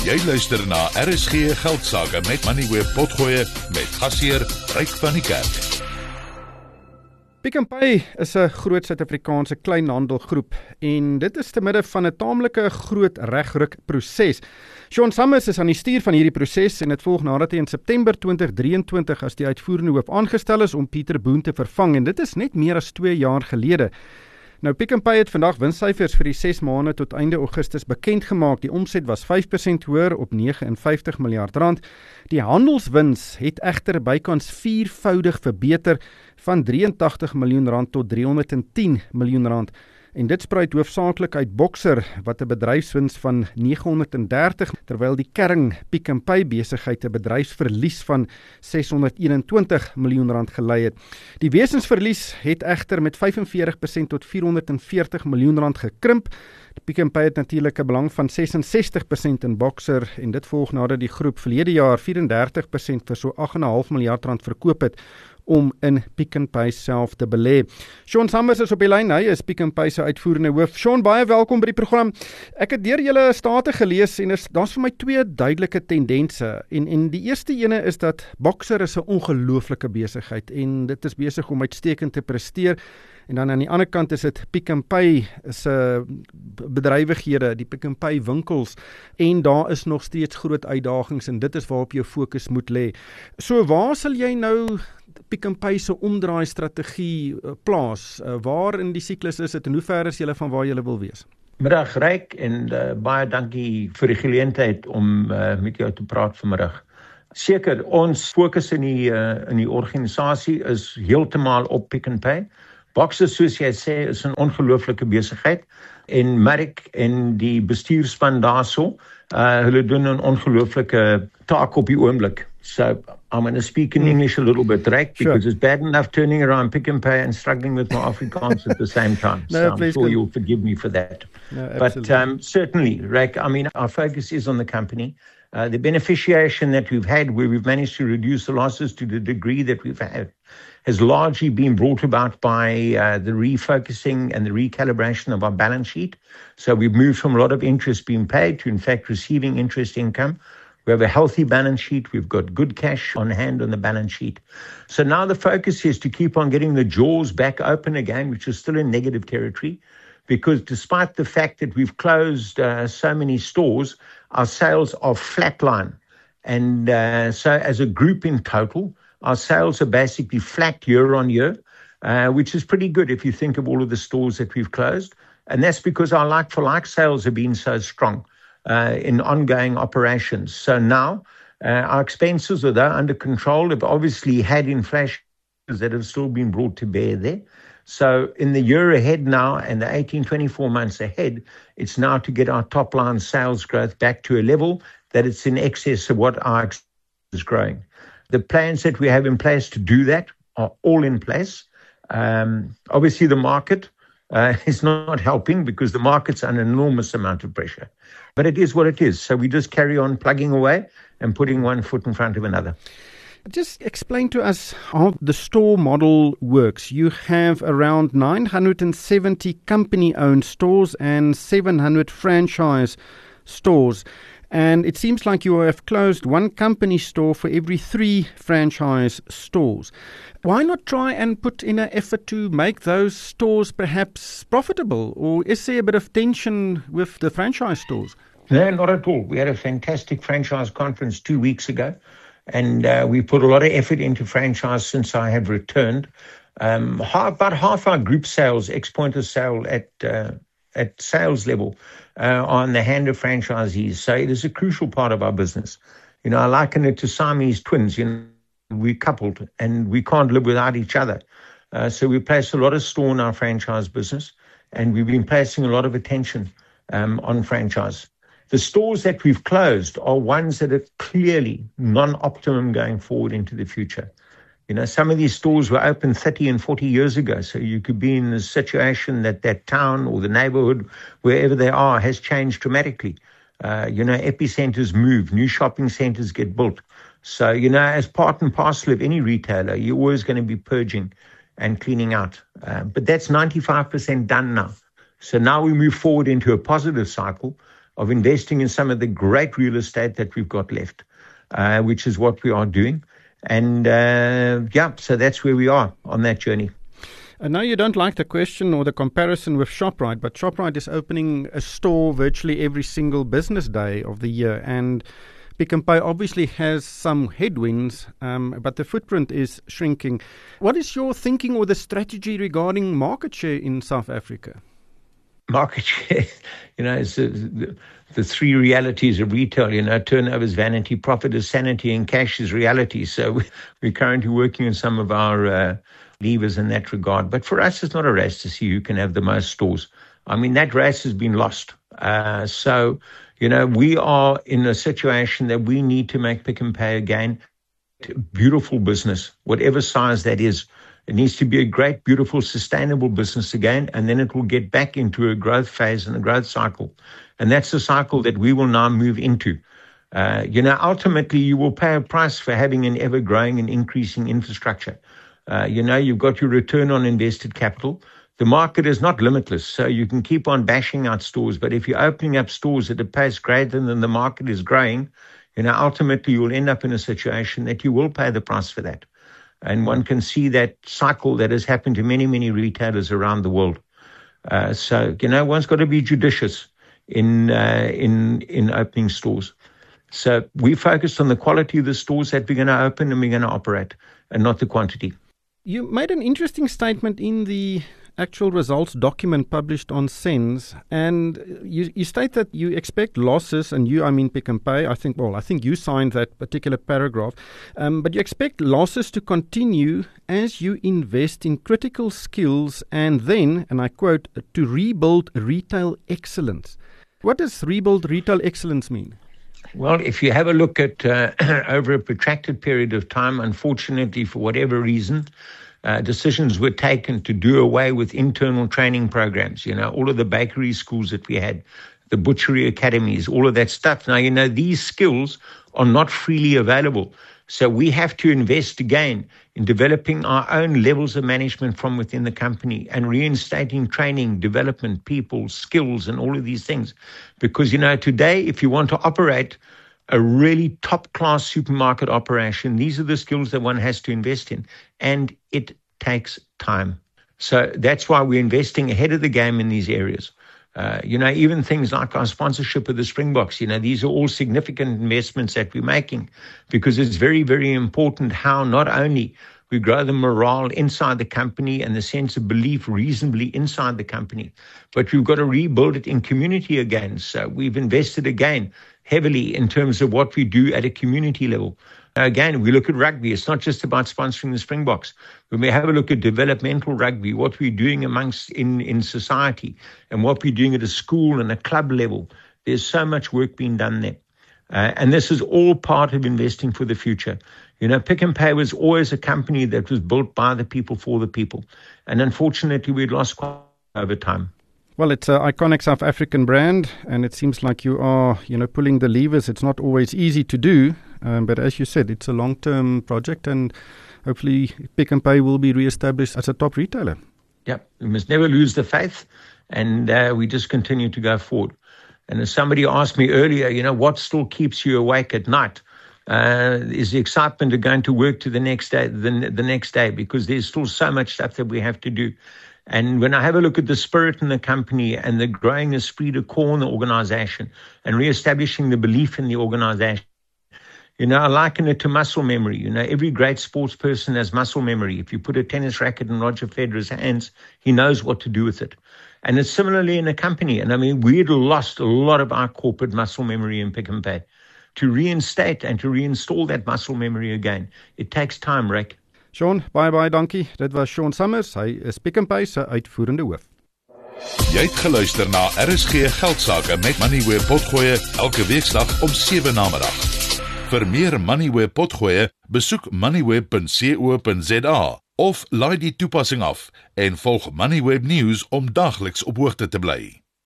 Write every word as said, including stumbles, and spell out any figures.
Jy luister na R S G Geldsaake met Money Web Potgoe met gasheer Ryk van die Kerk. Pick n Pay is 'n groot Suid-Afrikaanse kleinhandelgroep en dit is te midde van 'n taamlike groot regryk proses. Sean Summers is aan die stuur van hierdie proses en dit volg nadat hy in September twintig drieëntwintig as die uitvoerende hoof aangestel is om Pieter Boone te vervang en dit is net meer as twee jaar gelede. Nou Pick n Pay het vandag winssyfers vir die ses maande tot einde Augustus bekend gemaak. Die omset was vyf persent hoër op vyf en negentig miljard rand. Die handelswins het egter bykans viervoudig verbeter van drie en tagtig miljoen rand tot drie honderd en tien miljoen rand. En dit spruit hoofsaaklik uit Boxer wat 'n bedryfswins van nege honderd en dertig, terwyl die kern Pick n Pay besigheid 'n bedryfsverlies van ses honderd eenentwintig miljoen rand gelei het. Die wesensverlies het egter met vyf en veertig persent tot vier honderd en veertig miljoen rand gekrimp. Pick n Pay het natuurlik 'n belang van ses en sestig persent in Boxer en dit volg nadat die groep verlede jaar vyf en dertig persent vir so agt en 'n half miljard rand verkoop het om in Pick n Pay self te belê. Sean Summers is op die lyn, hy is Pick n Pay se uitvoerende hoof. Sean, baie welkom by die program. Ek het deur julle state gelees en daar's vir my twee duidelike tendense. En en die eerste ene is dat Boxer is 'n ongelooflike besigheid en dit is besig om uitstekend te presteer. En dan aan die ander kant is dit Pick n Pay is 'n uh, bedrywighede, die Pick n Pay winkels en daar is nog steeds groot uitdagings en dit is waarop jou fokus moet lê. So waar sal jy nou Pick n Pay se omdraai strategie uh, plaas? Uh, waar in die siklus is dit en hoe ver is julle van waar julle wil wees? Middag Ryk en uh, baie dankie vir die geleentheid om uh, met jou te praat vanmiddag. Seker, ons fokus in die uh, in die organisasie is heeltemal op Pick n Pay. Boxer, soos jy sê, is 'n ongelooflike besigheid en Mark en die bestuurspan daarso, uh, hulle doen 'n ongelooflike taak op die oomblik. So I'm going to speak in English a little bit, right? Because sure. It's bad enough turning around Pick n Pay and struggling with my Afrikaans at the same time. No, so I'm sure go. you'll forgive me for that. No, but um, certainly, Rick, I mean, our focus is on the company. Uh, the beneficiation that we've had, where we've managed to reduce the losses to the degree that we've had, has largely been brought about by uh, the refocusing and the recalibration of our balance sheet. So we've moved from a lot of interest being paid to, in fact, receiving interest income. We have a healthy balance sheet. We've got good cash on hand on the balance sheet. So now the focus is to keep on getting the jaws back open again, which is still in negative territory, because despite the fact that we've closed uh, so many stores, our sales are flatline. And uh, so as a group in total, our sales are basically flat year on year, uh, which is pretty good if you think of all of the stores that we've closed. And that's because our like-for-like sales have been so strong uh, in ongoing operations. So now uh, our expenses, although under control, have obviously had inflation that have still been brought to bear there. So in the year ahead now and the eighteen, twenty-four months ahead, it's now to get our top-line sales growth back to a level that it's in excess of what our expenses is growing. The plans that we have in place to do that are all in place. Um, obviously, the market uh, is not helping because the market's under an enormous amount of pressure. But it is what it is. So we just carry on plugging away and putting one foot in front of another. Just explain to us how the store model works. You have around nine hundred seventy company-owned stores and seven hundred franchise stores. And it seems like you have closed one company store for every three franchise stores. Why not try and put in an effort to make those stores perhaps profitable? Or is there a bit of tension with the franchise stores? No, not at all. We had a fantastic franchise conference two weeks ago. And uh, we put a lot of effort into franchise since I have returned. Um, half, about half our group sales, ex-point of sale at uh, at sales level, uh, on the hand of franchisees. So it is a crucial part of our business. You know, I liken it to Siamese twins. You know, we're coupled and we can't live without each other. Uh, so we place a lot of store in our franchise business, and we've been placing a lot of attention um, on franchise. The stores that we've closed are ones that are clearly non-optimum going forward into the future. You know, some of these stores were open thirty and forty years ago, so you could be in a situation that that town or the neighborhood, wherever they are, has changed dramatically. Uh, you know, epicenters move, new shopping centers get built. So, you know, as part and parcel of any retailer, you're always going to be purging and cleaning out. Uh, but that's ninety-five percent done now. So now we move forward into a positive cycle of investing in some of the great real estate that we've got left, uh, which is what we are doing. And uh, yeah, so that's where we are on that journey. I know you don't like the question or the comparison with ShopRite, but ShopRite is opening a store virtually every single business day of the year. And Pick n Pay obviously has some headwinds, um, but the footprint is shrinking. What is your thinking or the strategy regarding market share in South Africa? Market share, you know, it's the, the three realities of retail, you know, turnover is vanity, profit is sanity, and cash is reality. So we're currently working on some of our uh, levers in that regard. But for us, it's not a race to see who can have the most stores. I mean, that race has been lost. Uh, so, you know, we are in a situation that we need to make Pick n Pay again beautiful business, whatever size that is. It needs to be a great, beautiful, sustainable business again, and then it will get back into a growth phase and a growth cycle. And that's the cycle that we will now move into. Uh, you know, ultimately, you will pay a price for having an ever-growing and increasing infrastructure. Uh, you know, you've got your return on invested capital. The market is not limitless, so you can keep on bashing out stores. But if you're opening up stores at a pace greater than the market is growing, you know, ultimately you'll end up in a situation that you will pay the price for that. And one can see that cycle that has happened to many, many retailers around the world. Uh, so, you know, one's got to be judicious in uh, in in opening stores. So we focused on the quality of the stores that we're going to open and we're going to operate, and not the quantity. You made an interesting statement in the actual results document published on Sense, and you, you state that you expect losses, and you, I mean Pick n Pay, I think, well, I think you signed that particular paragraph, um, but you expect losses to continue as you invest in critical skills and then, and I quote, to rebuild retail excellence. What does rebuild retail excellence mean? Well, if you have a look at uh, over a protracted period of time, unfortunately, for whatever reason, Uh, decisions were taken to do away with internal training programs, you know, all of the bakery schools that we had, the butchery academies, all of that stuff. Now, you know, these skills are not freely available. So we have to invest again in developing our own levels of management from within the company and reinstating training, development, people, skills, and all of these things. Because, you know, today, if you want to operate a really top-class supermarket operation, these are the skills that one has to invest in, and it takes time. So that's why we're investing ahead of the game in these areas. Uh, you know, even things like our sponsorship of the Springboks, you know, these are all significant investments that we're making, because it's very, very important how not only we grow the morale inside the company and the sense of belief reasonably inside the company, but we've got to rebuild it in community again. So we've invested again heavily in terms of what we do at a community level. Again, we look at rugby. It's not just about sponsoring the Springboks. When we have a look at developmental rugby, what we're doing amongst in, in society and what we're doing at a school and a club level, there's so much work being done there. Uh, and this is all part of investing for the future. You know, Pick n Pay was always a company that was built by the people for the people. And unfortunately, we'd lost quite over time. Well, it's an iconic South African brand, and it seems like you are, you know, pulling the levers. It's not always easy to do, um, but as you said, it's a long-term project, and hopefully Pick n Pay will be re-established as a top retailer. Yeah, we must never lose the faith, and uh, we just continue to go forward. And as somebody asked me earlier, you know, what still keeps you awake at night? Uh, is the excitement of going to work to the next day, the, the next day, because there's still so much stuff that we have to do. And when I have a look at the spirit in the company and the growing esprit de corps in the organization and reestablishing the belief in the organization, you know, I liken it to muscle memory. You know, every great sports person has muscle memory. If you put a tennis racket in Roger Federer's hands, he knows what to do with it. And it's similarly in a company. And I mean, we'd lost a lot of our corporate muscle memory in Pick n Pay. To reinstate and to reinstall that muscle memory again, it takes time, Rick. Sean, baie baie dankie. Dit was Sean Summers. Hy is Pick n Pay se uitvoerende hoof. Jy het geluister na R S G Geldsaake met Moneyweb Potgoe elke weeksdag om sewe namiddag. Vir meer Moneyweb Potgoe, besoek moneyweb punt co punt za of laai die toepassing af en volg Moneyweb News om dagliks op hoogte te bly.